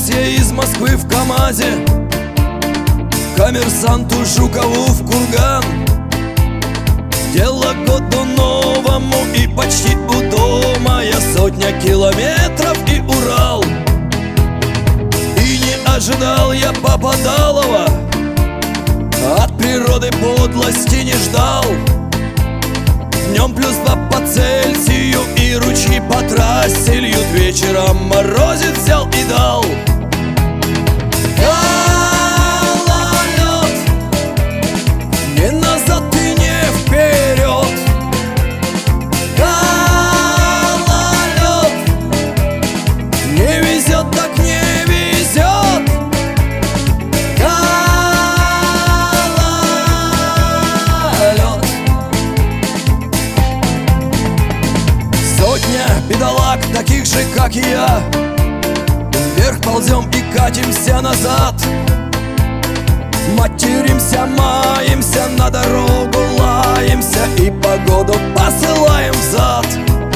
вез я из Москвы в КамАЗе коммерсанту Жукову в Курган. Дело году новому и почти у дома я 100 километров и Урал. И не ожидал я Попадалова, от природы подлости не ждал. Днем +2 по Цельсию и ручьи по трассе льют. Вечером морозец взял и дал. Гололед, не назад и не вперед. Гололед, не везет так не везет. Гололед. Сотня бедолаг, таких же, как и я, вверх ползем и катимся назад. Материмся, маемся, на дорогу лаемся и погоду посылаем взад.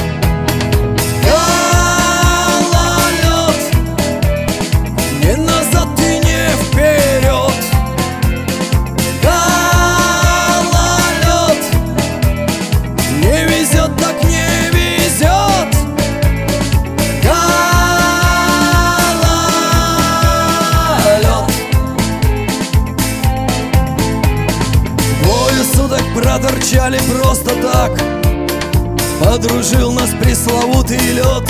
Гололед, не назад и не вперед. Гололед, не везет так не везет. Проторчали просто так, подружил нас пресловутый лед.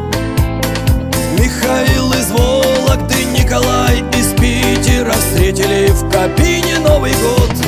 Михаил из Вологды, Николай из Питера встретили в кабине Новый год.